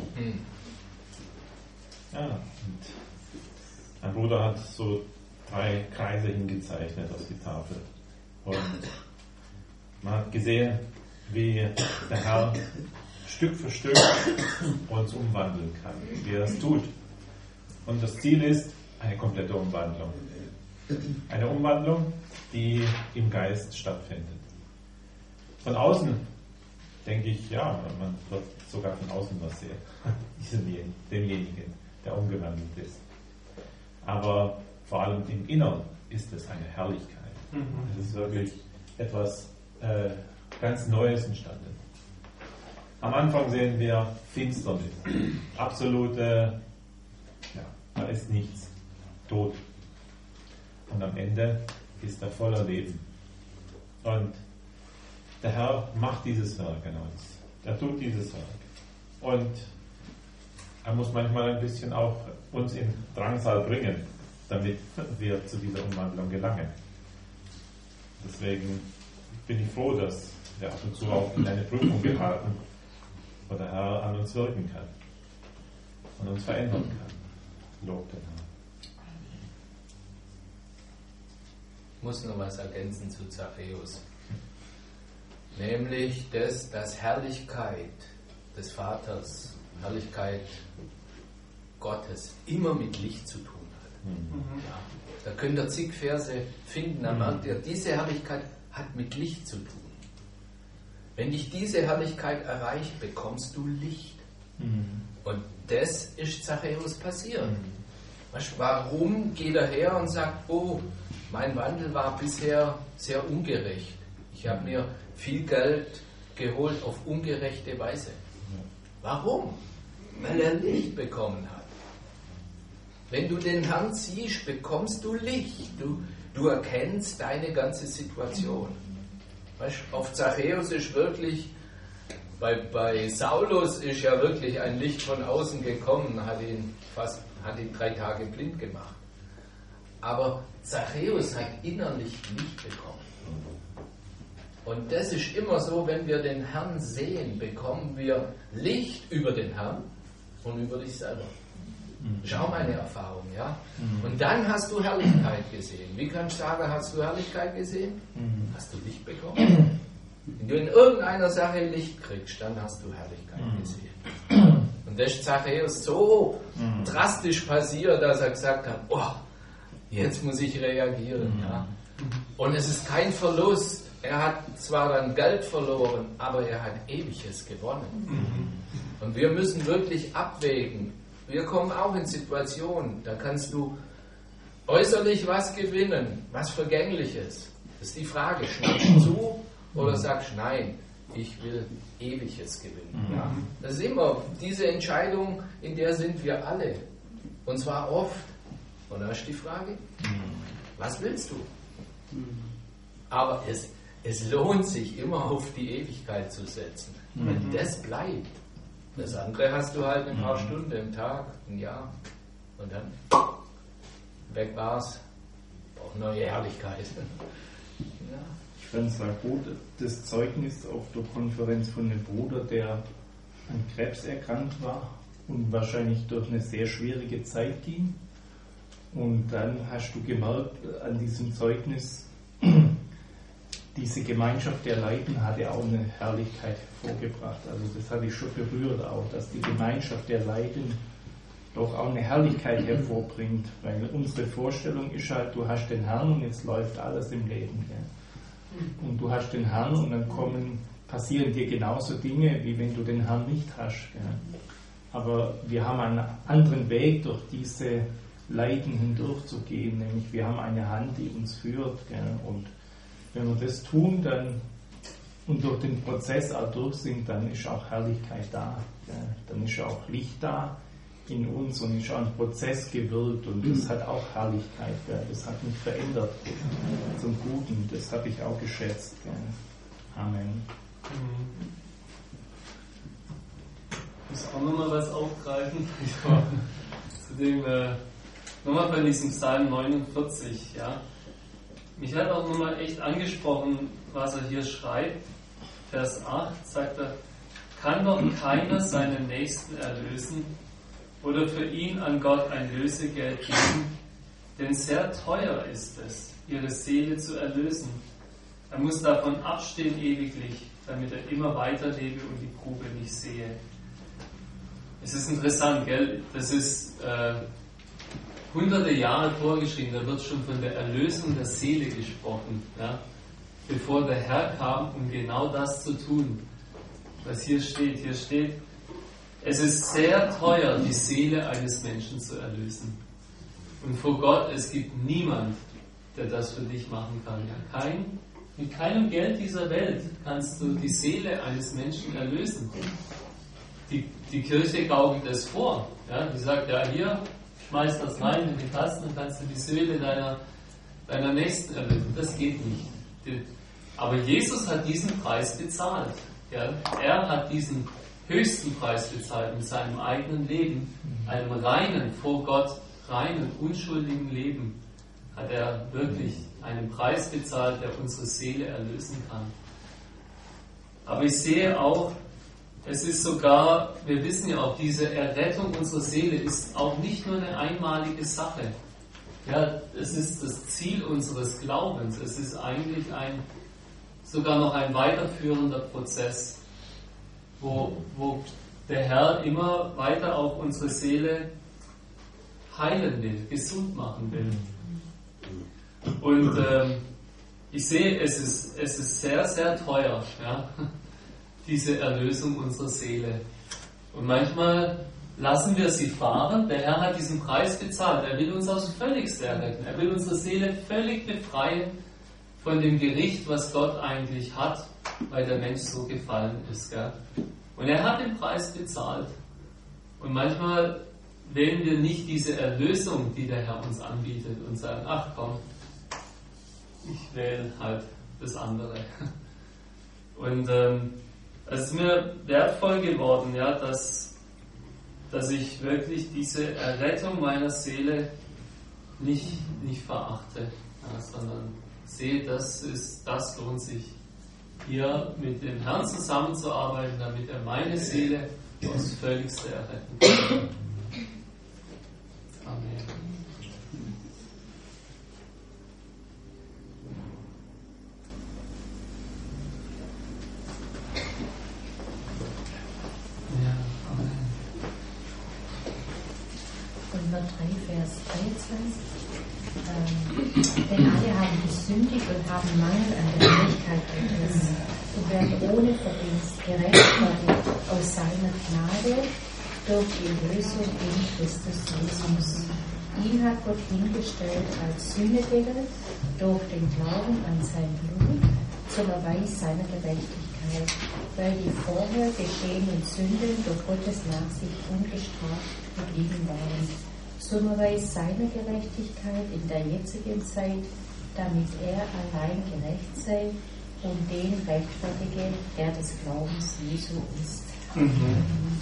Ja, und mein Bruder hat so 3 Kreise hingezeichnet auf die Tafel. Und man hat gesehen, wie der Herr Stück für Stück uns umwandeln kann, wie er das tut. Und das Ziel ist eine komplette Umwandlung. Eine Umwandlung, die im Geist stattfindet. Von außen denke ich, ja, man wird sogar von außen was sehen, demjenigen, der umgewandelt ist. Aber vor allem im Innern ist es eine Herrlichkeit. Es ist wirklich etwas ganz Neues entstanden. Am Anfang sehen wir Finsternis, absolute, da ist nichts, tot. Und am Ende ist er voller Leben. Und der Herr macht dieses Werk an uns. Er tut dieses Werk. Und er muss manchmal ein bisschen auch uns in Drangsal bringen, damit wir zu dieser Umwandlung gelangen. Deswegen bin ich froh, dass wir ab und zu auch in eine Prüfung geraten, wo der Herr an uns wirken kann und uns verändern kann. Lob den Herrn. Ich muss noch was ergänzen zu Zachäus. Nämlich, dass Herrlichkeit des Vaters, Herrlichkeit Gottes immer mit Licht zu tun hat. Ja, da könnt ihr zig Verse finden, da merkt ihr, diese Herrlichkeit hat mit Licht zu tun. Wenn dich diese Herrlichkeit erreicht, bekommst du Licht. Und das ist Zachäus passiert. Warum geht er her und sagt, oh, mein Wandel war bisher sehr ungerecht. Ich habe mir viel Geld geholt auf ungerechte Weise. Warum? Weil er Licht bekommen hat. Wenn du den Herrn siehst, bekommst du Licht. Du erkennst deine ganze Situation. Weißt, auf Zachäus ist wirklich, bei Saulus ist ja wirklich ein Licht von außen gekommen, hat ihn 3 Tage blind gemacht. Aber Zachäus hat innerlich Licht bekommen. Und das ist immer so, wenn wir den Herrn sehen, bekommen wir Licht über den Herrn und über dich selber. Das ist auch meine Erfahrung, ja. Und dann hast du Herrlichkeit gesehen. Wie kannst du sagen, hast du Herrlichkeit gesehen? Hast du Licht bekommen? Wenn du in irgendeiner Sache Licht kriegst, dann hast du Herrlichkeit gesehen. Und das ist Zachäus so drastisch passiert, dass er gesagt hat, oh, jetzt muss ich reagieren. Ja. Und es ist kein Verlust. Er hat zwar dann Geld verloren, aber er hat Ewiges gewonnen. Und wir müssen wirklich abwägen. Wir kommen auch in Situationen, da kannst du äußerlich was gewinnen, was Vergängliches. Das ist die Frage, schnappst du zu oder sagst nein, ich will Ewiges gewinnen. Ja? Das ist immer diese Entscheidung, in der sind wir alle. Und zwar oft. Und da ist die Frage, was willst du? Aber es lohnt sich immer auf die Ewigkeit zu setzen. Wenn das bleibt. Das andere hast du halt ein paar Stunden im Tag, ein Jahr. Und dann weg war's. Auch neue Herrlichkeit. Ja. Ich fand es auch gut, das Zeugnis auf der Konferenz von einem Bruder, der an Krebs erkrankt war und wahrscheinlich durch eine sehr schwierige Zeit ging. Und dann hast du gemerkt an diesem Zeugnis, diese Gemeinschaft der Leiden hatte auch eine Herrlichkeit hervorgebracht. Also das hatte ich schon berührt auch, dass die Gemeinschaft der Leiden doch auch eine Herrlichkeit hervorbringt. Weil unsere Vorstellung ist halt, du hast den Herrn und jetzt läuft alles im Leben. Gell? Und du hast den Herrn und dann passieren dir genauso Dinge, wie wenn du den Herrn nicht hast. Gell? Aber wir haben einen anderen Weg, durch diese Leiden hindurchzugehen, nämlich wir haben eine Hand, die uns führt. Gell? Und wenn wir das tun dann, und durch den Prozess auch durch sind, dann ist auch Herrlichkeit da. Ja. Dann ist auch Licht da in uns und ist auch ein Prozess gewirkt und das hat auch Herrlichkeit. Ja. Das hat mich verändert zum Guten. Das habe ich auch geschätzt. Ja. Amen. Ich muss auch nochmal was aufgreifen. Zu dem, nochmal bei diesem Psalm 49, ja. Mich hat auch nochmal echt angesprochen, was er hier schreibt. Vers 8 sagt er, kann doch keiner seinen Nächsten erlösen oder für ihn an Gott ein Lösegeld geben, denn sehr teuer ist es, ihre Seele zu erlösen. Er muss davon abstehen ewiglich, damit er immer weiterlebe und die Probe nicht sehe. Es ist interessant, gell? Das ist hunderte Jahre vorgeschrieben, da wird schon von der Erlösung der Seele gesprochen, ja? Bevor der Herr kam, um genau das zu tun, was hier steht. Hier steht, es ist sehr teuer, die Seele eines Menschen zu erlösen. Und vor Gott, es gibt niemand, der das für dich machen kann. Ja, mit keinem Geld dieser Welt kannst du die Seele eines Menschen erlösen. Die Kirche gaukelt es vor. Ja? Die sagt, ja hier, schmeiß das rein in die Kasten, dann kannst du die Seele deiner Nächsten erlösen. Das geht nicht. Aber Jesus hat diesen Preis bezahlt. Ja? Er hat diesen höchsten Preis bezahlt mit seinem eigenen Leben, einem reinen, vor Gott reinen, unschuldigen Leben, hat er wirklich einen Preis bezahlt, der unsere Seele erlösen kann. Aber ich sehe auch, es ist sogar, wir wissen ja auch, diese Errettung unserer Seele ist auch nicht nur eine einmalige Sache. Ja, es ist das Ziel unseres Glaubens. Es ist eigentlich sogar noch ein weiterführender Prozess, wo der Herr immer weiter auch unsere Seele heilen will, gesund machen will. Und ich sehe, es ist sehr, sehr teuer, ja, diese Erlösung unserer Seele. Und manchmal lassen wir sie fahren. Der Herr hat diesen Preis bezahlt. Er will uns aufs Völligste erretten. Er will unsere Seele völlig befreien von dem Gericht, was Gott eigentlich hat, weil der Mensch so gefallen ist. Gell? Und er hat den Preis bezahlt. Und manchmal wählen wir nicht diese Erlösung, die der Herr uns anbietet und sagen, ach komm, ich wähle halt das andere. Und es ist mir wertvoll geworden, ja, dass ich wirklich diese Errettung meiner Seele nicht verachte, ja, sondern sehe, das lohnt sich, hier mit dem Herrn zusammenzuarbeiten, damit er meine Seele aufs Völligste erretten kann. Amen. Ja, Amen. Römer 3, Vers 23. Denn alle haben gesündigt und haben Mangel an der Herrlichkeit Gottes und werden ohne Verdienst gerechtfertigt aus seiner Gnade durch die Erlösung in Christus Jesus. Ihn hat Gott hingestellt als Sühnedecker durch den Glauben an sein Blut zum Erweis seiner Gerechtigkeit, weil die vorher geschehenen Sünden durch Gottes Nachsicht ungestraft geblieben waren, zum Erweis seiner Gerechtigkeit in der jetzigen Zeit, damit er allein gerecht sei und den rechtfertige, der des Glaubens Jesu ist. Amen.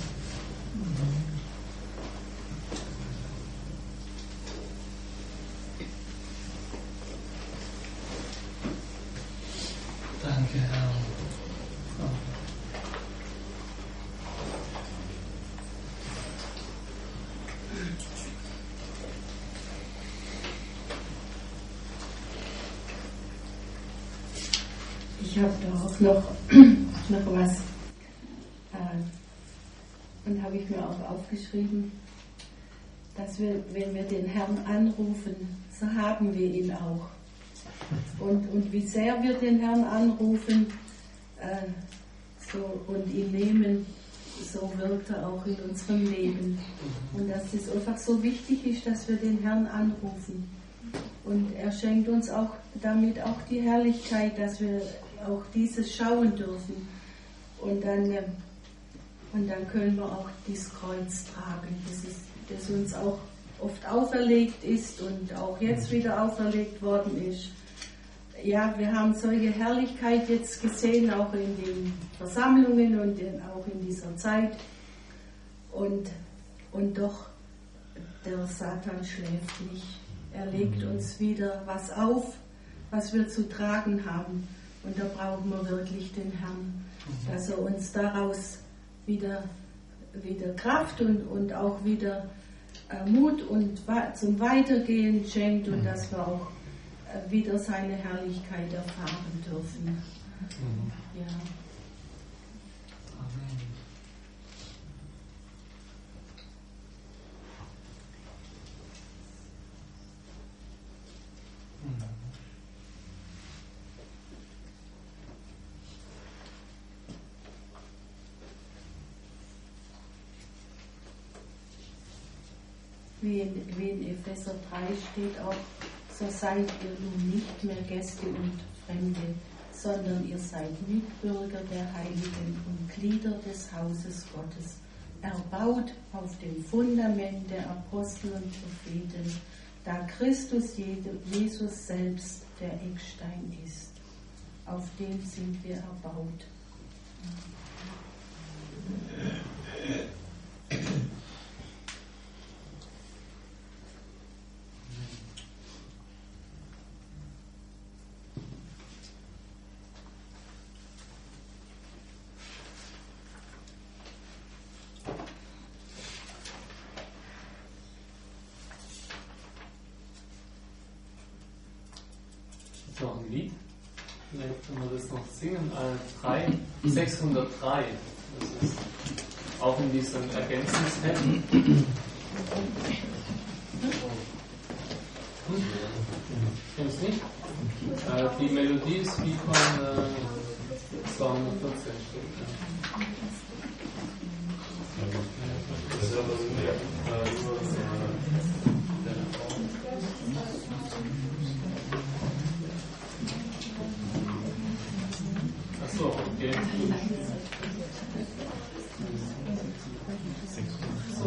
Danke, Herr. Ich habe da auch noch was, und habe ich mir auch aufgeschrieben, dass wir, wenn wir den Herrn anrufen, so haben wir ihn auch. Und wie sehr wir den Herrn anrufen und ihn nehmen, so wirkt er auch in unserem Leben. Und dass es einfach so wichtig ist, dass wir den Herrn anrufen. Und er schenkt uns auch damit auch die Herrlichkeit, dass wir auch dieses schauen dürfen. Und dann können wir auch dieses Kreuz tragen, das uns auch oft auferlegt ist und auch jetzt wieder auferlegt worden ist. Ja, wir haben solche Herrlichkeit jetzt gesehen, auch in den Versammlungen und auch in dieser Zeit. Und doch, der Satan schläft nicht. Er legt uns wieder was auf, was wir zu tragen haben. Und da brauchen wir wirklich den Herrn. dass er uns daraus wieder Kraft und auch wieder Mut und zum Weitergehen schenkt und dass wir auch wieder seine Herrlichkeit erfahren dürfen. Ja. Wie in Epheser 3 steht auch, so seid ihr nun nicht mehr Gäste und Fremde, sondern ihr seid Mitbürger der Heiligen und Glieder des Hauses Gottes, erbaut auf dem Fundament der Apostel und Propheten, da Christus Jesus selbst der Eckstein ist. Auf dem sind wir erbaut. Noch ein Lied. Vielleicht können wir das noch singen. 603. Das ist auch in diesem Ergänzungsheft. Kennst du nicht? Die Melodie ist wie von 214 Stück. Das ist aber Achso, okay. So.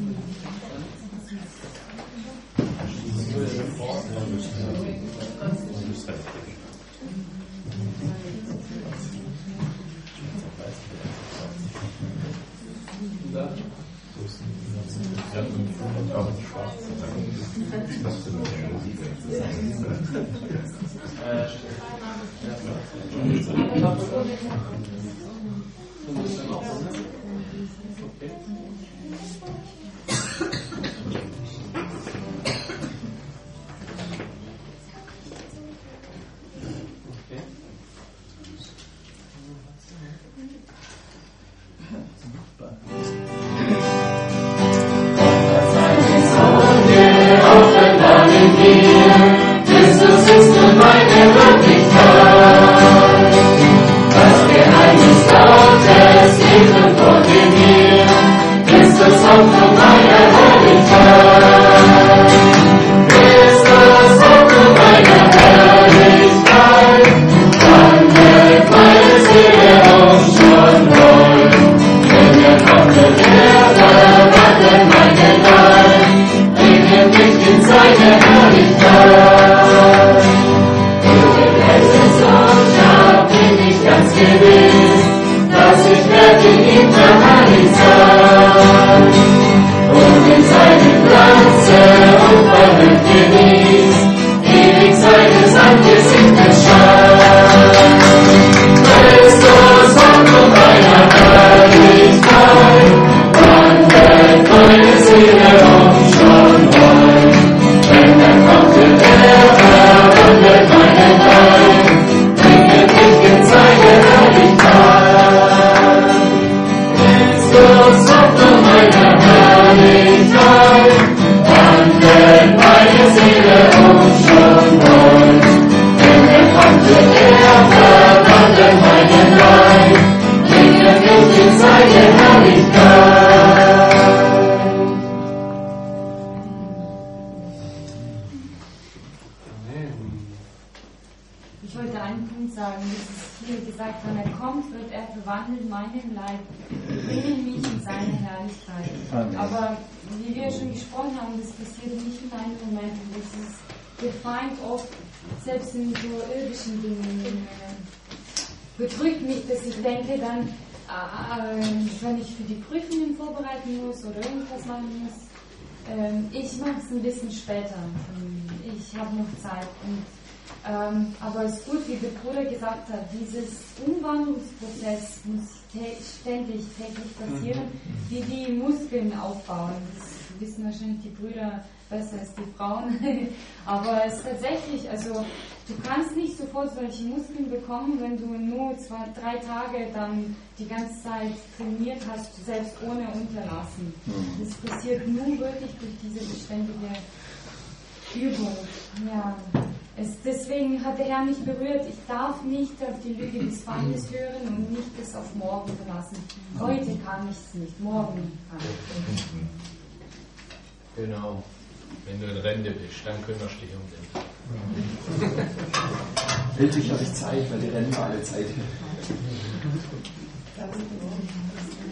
Ich wollte einen Punkt sagen, das ist hier gesagt, wenn er kommt, wird er verwandeln meinen Leib, bringen mich in seine Herrlichkeit. Amen. Aber wie wir schon gesprochen haben, das passiert nicht in einem Moment. Das ist der Feind oft, selbst in so irdischen Dingen, bedrückt mich, dass ich denke dann, wenn ich für die Prüfungen vorbereiten muss oder irgendwas machen muss, ich mache es ein bisschen später. Ich habe noch Zeit. Und Aber es ist gut, wie der Bruder gesagt hat, dieses Umwandlungsprozess muss täglich passieren, wie die Muskeln aufbauen. Das wissen wahrscheinlich die Brüder besser als die Frauen. Aber es ist tatsächlich, also du kannst nicht sofort solche Muskeln bekommen, wenn du nur 2-3 Tage dann die ganze Zeit trainiert hast, selbst ohne Unterlassen. Das passiert nur wirklich durch diese beständige Übung. Ja. Deswegen hat der Herr mich berührt. Ich darf nicht auf die Lüge des Feindes hören und nicht es auf morgen verlassen. Heute kann ich es nicht, morgen kann ich es. Genau. Wenn du in Rente bist, dann kümmerst du dich um den. Endlich habe ich Zeit, weil die Rente alle Zeit haben.